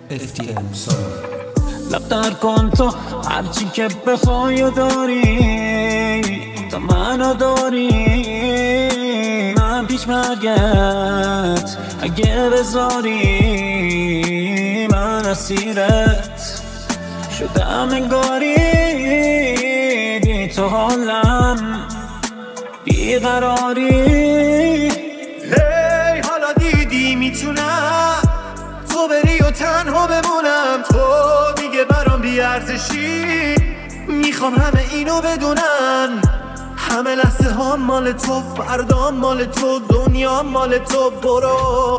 FTM سامان. لفتر کن تو هرچی که بخوای و داری، تا منو داری. من پیش مرگت اگه بذاری، من اسیرت شدم انگاری. بی تو حالم بیقراری. هی حالا دیدی میتونم تو بری و تنها بمونم، تو دیگه برام بیارزشی. میخوام همه اینو بدونن، همه لحظه ها مال تو، فردا مال تو، دنیا مال تو. برو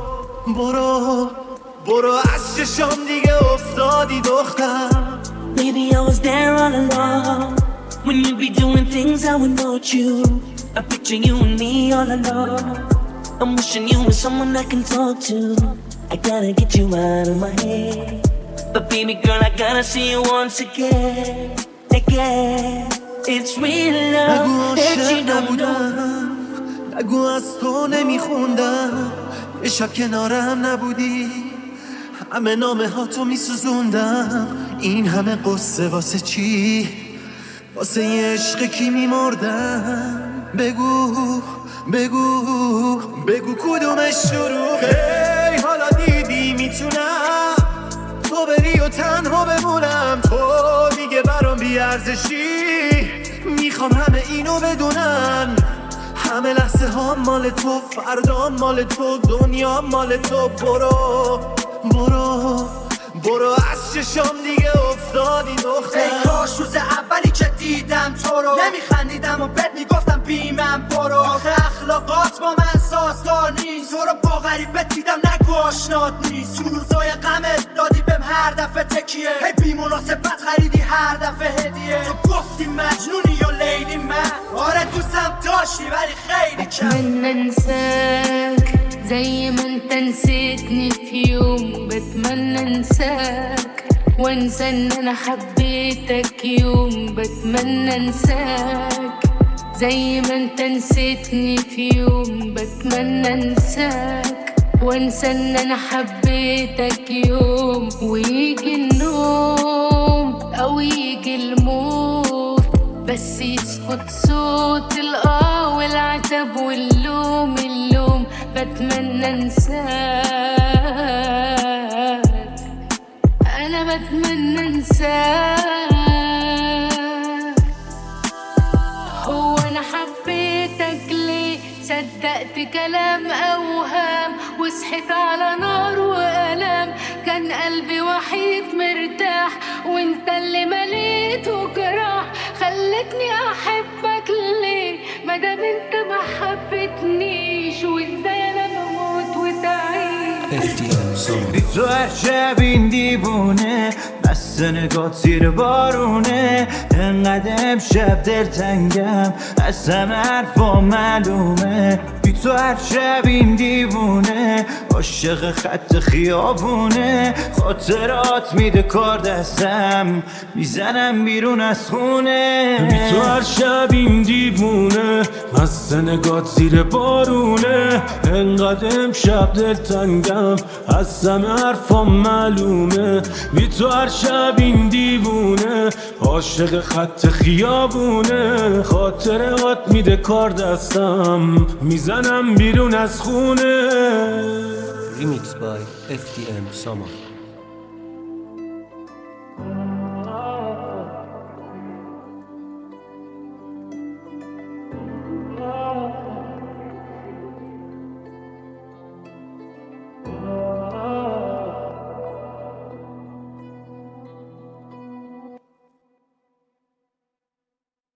برو برو از چشام دیگه افتادی دختر. Maybe I was there all along, when you'd be doing things I would want you. I picture you and me all alone. I'm wishing you were someone I can talk to. I gotta get you out of my head, but baby girl I gotta see you once again, again. It's real love that you don't know. نگو از تو نمیخوندم، یه شب کنارم نبودی، همه نامه ها تو میسوزوندم. این همه قصه واسه چی؟ واسه یه عشق کی میمردم؟ بگو بگو بگو کدومش شروعه؟ هی حالا دیدی میتونم تو بری و تنها بمونم، تو دیگه برام بیارزشی. میخوام همه اینو بدونن، همه لحظه ها مال تو، فردا مال تو، دنیا مال تو. برو برو برو از چشام دیگه افتادی دختر. ای کاش روز اولی که دیدم تو رو نمیخندیدم و بهت میگفتم بیمم برو. آخه اخلاقات با من سازگار نیست، تو رو با غریبت دیدم نگو آشنات نیست. تو روزای غمت دادی بهم هر دفعه تکیه، هی بی مناسبت خریدی هر دفعه هدیه. تو گفتی مجنونی یا لیلی، من آره دوستم داشتی ولی خیلی کم. بتمنى انساك زي ما انت نسيتني في يوم، بتمنى انساك وانسى ان انا حبيتك يوم. بتمنى انساك زي ما انت نسيتني في يوم، بتمنى انساك وانسى ان انا حبيتك يوم. ويجي النوم او يجي الموت، بس يسكت صوت الآه والعتب واللوم اللوم. بتمنى انساك، انا بتمنى انساك. هو انا حبيتك ليه؟ صدقت كلام اوهام وصحيت على نار والام. كان قلبي وحيد مرتاح وانت اللي مليته جراح. خلتني احبك ليه مادام انت ما حبتنيش؟ وازاي انا بموت وتعيش؟ FTM سامان. بی تو هر شب این دیوونه، بس نگات زیر بارونه. انقدر امشب دلتنگم، از همه حرفا معلومه. بی تو هر شب این دیوونه، عاشق خط خیابونه. خاطرات میده کار دستم، میزنم بیرون از خونه. بی تو هر شب این دیوونه، مست نگات زیر بارونه. انقدر امشب دلتنگم، از همه حرفام معلومه. بی تو هر شب این دیوونه، عاشق خط خیابونه. خاطرات میده کار دستم، میزنم بیرون از خونه. Remixed by FTM سامان.